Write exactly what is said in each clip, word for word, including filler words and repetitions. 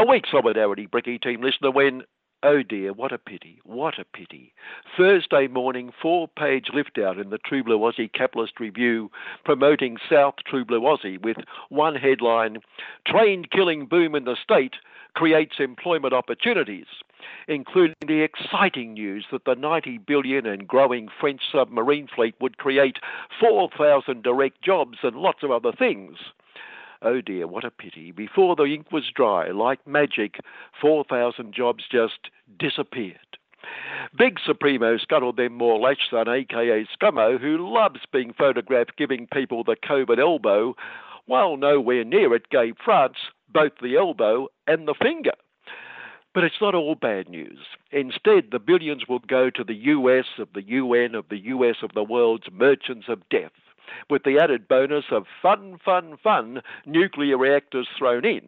A weak solidarity, Bricky team listener, when, oh dear, what a pity, what a pity. Thursday morning, four-page lift-out in the True Blue Aussie Capitalist Review promoting South True Blue Aussie with one headline, Train Killing Boom in the State Creates Employment Opportunities, including the exciting news that the ninety billion and growing French submarine fleet would create four thousand direct jobs and lots of other things. Oh dear, what a pity. Before the ink was dry, like magic, four thousand jobs just disappeared. Big Supremo scuttled them more Lachson, aka Scummo, who loves being photographed giving people the COVID elbow, while nowhere near it gave France both the elbow and the finger. But it's not all bad news. Instead, the billions will go to the U S of the U N of the U S of the world's merchants of death, with the added bonus of fun, fun, fun nuclear reactors thrown in.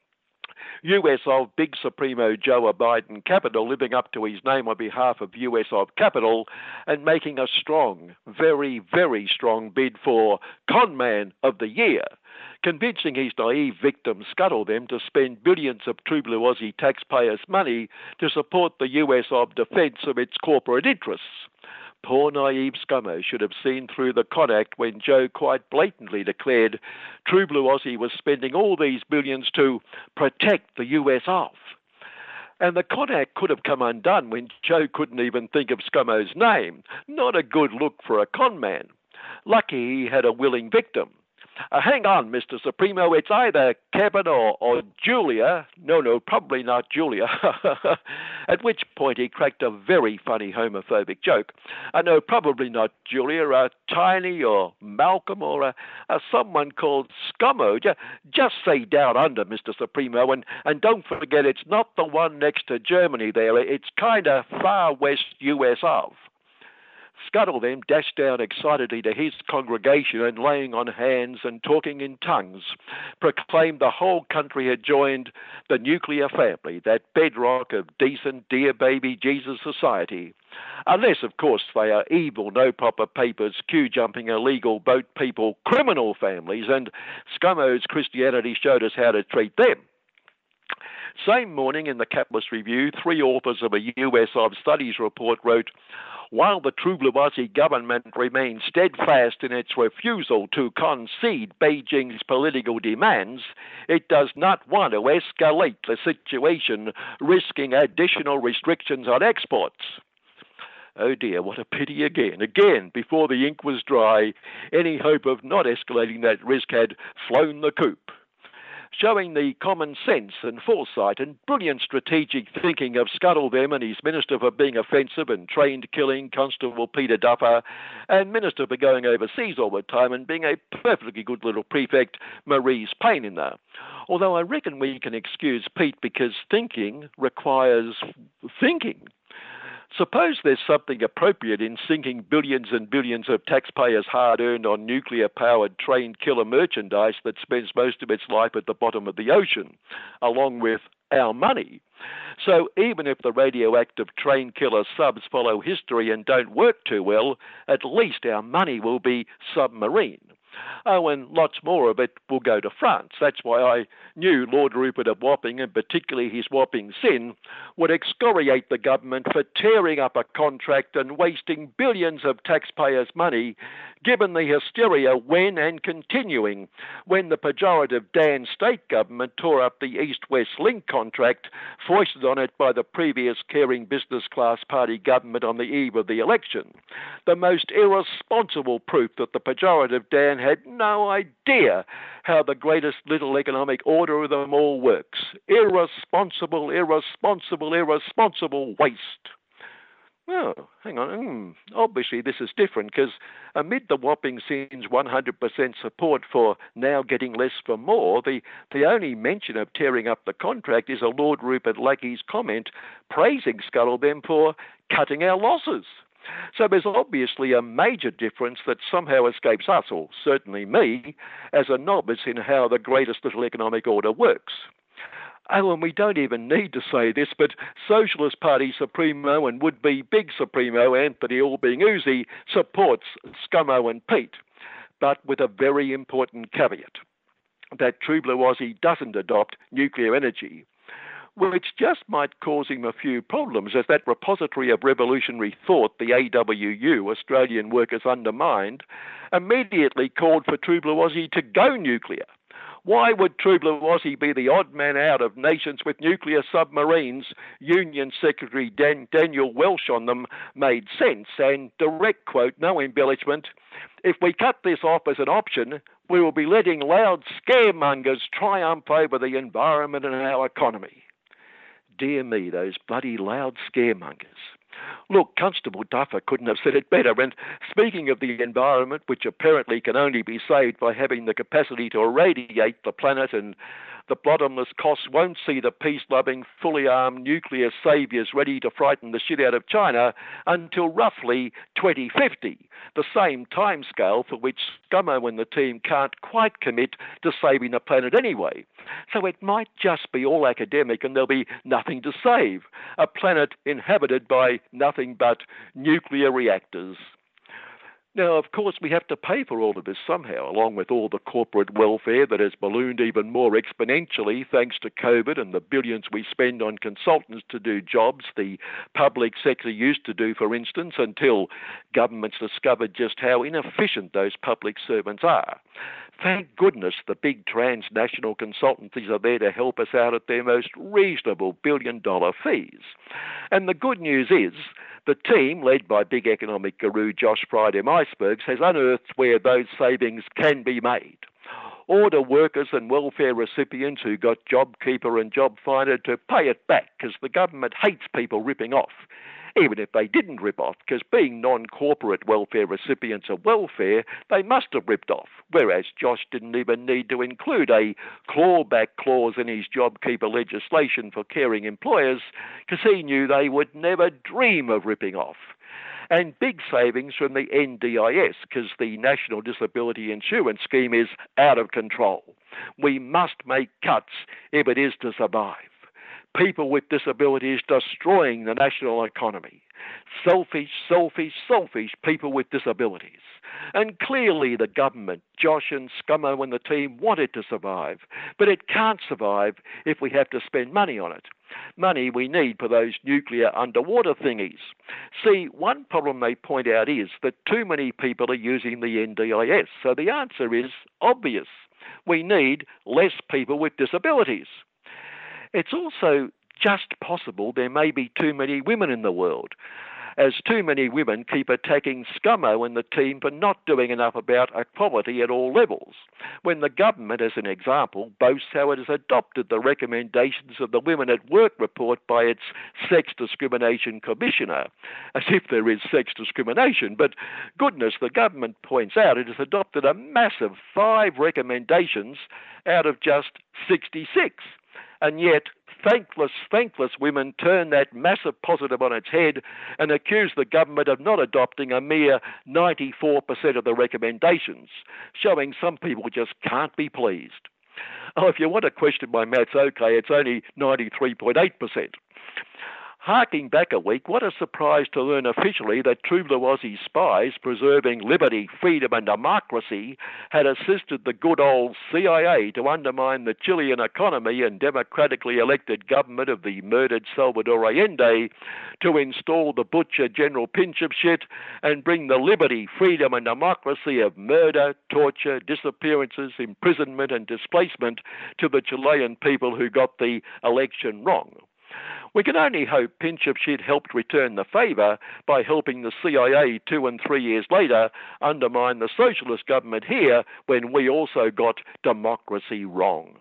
U S of Big Supremo Joe Biden Capital living up to his name on behalf of U S of Capital and making a strong, very, very strong bid for Conman of the Year, convincing his naive victim Scuttle them to spend billions of True Blue Aussie taxpayers' money to support the U S of defence of its corporate interests. Poor naive Scummo should have seen through the con act when Joe quite blatantly declared True Blue Aussie was spending all these billions to protect the U S of. And the con act could have come undone when Joe couldn't even think of Scummo's name. Not a good look for a con man. Lucky he had a willing victim. Uh, hang on, Mister Supremo, it's either Kevin or, or Julia. No, no, probably not Julia. At which point he cracked a very funny homophobic joke. Uh, no, probably not Julia, uh, Tiny or Malcolm or uh, uh, someone called Scummo. Just, just say down under, Mister Supremo, and, and don't forget it's not the one next to Germany there. It's kind of far west U S of. Scuttle then dashed down excitedly to his congregation and, laying on hands and talking in tongues, proclaimed the whole country had joined the nuclear family, that bedrock of decent, dear baby Jesus society. Unless, of course, they are evil, no proper papers, queue-jumping, illegal boat people, criminal families, and Scummo's Christianity showed us how to treat them. Same morning in the Capitalist Review, three authors of a U S of Studies report wrote, while the True Blue Aussie government remains steadfast in its refusal to concede Beijing's political demands, it does not want to escalate the situation, risking additional restrictions on exports. Oh dear, what a pity again. Again, before the ink was dry, any hope of not escalating that risk had flown the coop. Showing the common sense and foresight and brilliant strategic thinking of Scuttle them and his Minister for being offensive and trained killing Constable Peter Duffer, and Minister for going overseas all the time and being a perfectly good little prefect, Maurice Payne, in there. Although I reckon we can excuse Pete because thinking requires thinking. Suppose there's something appropriate in sinking billions and billions of taxpayers' hard-earned on nuclear-powered trained killer merchandise that spends most of its life at the bottom of the ocean, along with our money. So even if the radioactive trained killer subs follow history and don't work too well, at least our money will be submarine. Oh, and lots more of it will go to France. That's why I knew Lord Rupert of Wapping, and particularly his Wapping sin, would excoriate the government for tearing up a contract and wasting billions of taxpayers' money, given the hysteria when and continuing when the pejorative Dan state government tore up the East-West Link contract foisted on it by the previous caring business class party government on the eve of the election. The most irresponsible proof that the pejorative Dan had no idea how the greatest little economic order of them all works. Irresponsible, irresponsible, irresponsible waste. Oh, hang on. Mm, obviously, this is different because amid the Wapping Sin's one hundred percent support for now getting less for more, the, the only mention of tearing up the contract is a Lord Rupert Lackey's comment praising Scuttle them for cutting our losses. So there's obviously a major difference that somehow escapes us, or certainly me, as a novice in how the greatest little economic order works. Oh, and we don't even need to say this, but Socialist Party Supremo and would-be Big Supremo Anthony Albanese supports Scummo and Pete, but with a very important caveat, that True Blue Aussie doesn't adopt nuclear energy. which just might cause him a few problems, as that repository of revolutionary thought, the A W U, Australian Workers Undermined, immediately called for True Blue Aussie to go nuclear. Why would True Blue Aussie be the odd man out of nations with nuclear submarines? Union Secretary Dan- Daniel Welsh on them made sense, and direct quote, no embellishment, if we cut this off as an option, we will be letting loud scaremongers triumph over the environment and our economy. Dear me, those bloody loud scaremongers. Look, Constable Duffer couldn't have said it better. And speaking of the environment, which apparently can only be saved by having the capacity to irradiate the planet, and the bottomless costs won't see the peace-loving, fully armed nuclear saviours ready to frighten the shit out of China until roughly twenty fifty, the same timescale for which Scummo and the team can't quite commit to saving the planet anyway. So it might just be all academic and there'll be nothing to save. A planet inhabited by nothing but nuclear reactors. Now, of course, we have to pay for all of this somehow, along with all the corporate welfare that has ballooned even more exponentially thanks to COVID and the billions we spend on consultants to do jobs the public sector used to do, for instance, until governments discovered just how inefficient those public servants are. Thank goodness the big transnational consultancies are there to help us out at their most reasonable billion-dollar fees. And the good news is the team, led by big economic guru Josh Friedem Icebergs, has unearthed where those savings can be made. Order workers and welfare recipients who got JobKeeper and JobFinder to pay it back, because the government hates people ripping off. Even if they didn't rip off, because being non-corporate welfare recipients of welfare, they must have ripped off, whereas Josh didn't even need to include a clawback clause in his JobKeeper legislation for caring employers, because he knew they would never dream of ripping off. And big savings from the N D I S, because the National Disability Insurance Scheme is out of control. We must make cuts if it is to survive. People with disabilities destroying the national economy. Selfish, selfish, selfish people with disabilities. And clearly the government, Josh and Scummo and the team, want it to survive. But it can't survive if we have to spend money on it. Money we need for those nuclear underwater thingies. See, one problem they point out is that too many people are using the N D I S. So the answer is obvious. We need less people with disabilities. It's also just possible there may be too many women in the world, as too many women keep attacking Scummo and the team for not doing enough about equality at all levels, when the government, as an example, boasts how it has adopted the recommendations of the Women at Work report by its Sex Discrimination Commissioner, as if there is sex discrimination. But goodness, the government points out it has adopted a massive five recommendations out of just sixty-six. And yet, thankless, thankless women turn that massive positive on its head and accuse the government of not adopting a mere ninety-four percent of the recommendations, showing some people just can't be pleased. Oh, if you want to question my maths, okay, it's only ninety-three point eight percent. Harking back a week, what a surprise to learn officially that True Blue Aussie spies preserving liberty, freedom and democracy had assisted the good old C I A to undermine the Chilean economy and democratically elected government of the murdered Salvador Allende, to install the butcher General Pinochet and bring the liberty, freedom and democracy of murder, torture, disappearances, imprisonment and displacement to the Chilean people who got the election wrong. We can only hope Pinochet helped return the favour by helping the C I A two and three years later undermine the socialist government here when we also got democracy wrong.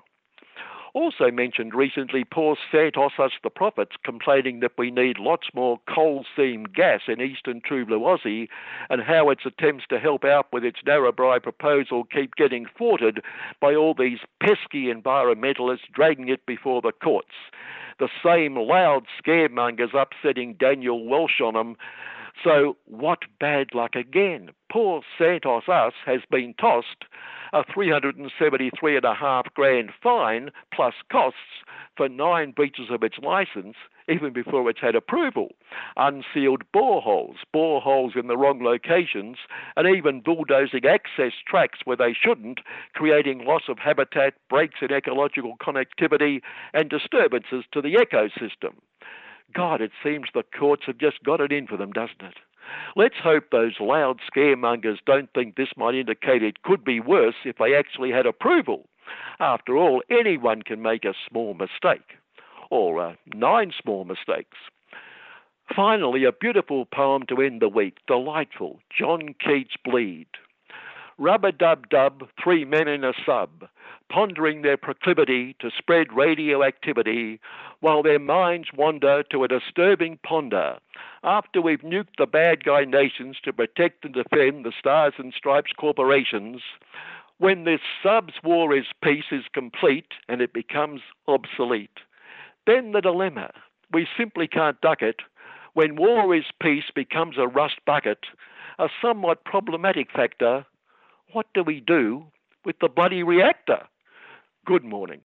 Also mentioned recently, poor Santos us the prophets complaining that we need lots more coal seam gas in eastern True Blue Aussie, and how its attempts to help out with its Narrabri proposal keep getting thwarted by all these pesky environmentalists dragging it before the courts. The same loud scaremongers upsetting Daniel Welsh on them So what bad luck again? Poor Santos Us has been tossed a three hundred seventy-three and a half grand fine plus costs for nine breaches of its license even before it's had approval. Unsealed boreholes, boreholes in the wrong locations, and even bulldozing access tracks where they shouldn't, creating loss of habitat, breaks in ecological connectivity, and disturbances to the ecosystem. God, it seems the courts have just got it in for them, doesn't it? Let's hope those loud scaremongers don't think this might indicate it could be worse if they actually had approval. After all, anyone can make a small mistake, or uh, nine small mistakes. Finally, a beautiful poem to end the week, delightful, John Keats' Bleed. Rub-a-dub-dub, three men in a sub, pondering their proclivity to spread radioactivity while their minds wander to a disturbing ponder. After we've nuked the bad guy nations to protect and defend the Stars and Stripes corporations, when this subs war is peace is complete and it becomes obsolete, then the dilemma, we simply can't duck it. When war is peace becomes a rust bucket, a somewhat problematic factor. What do we do with the bloody reactor? Good morning.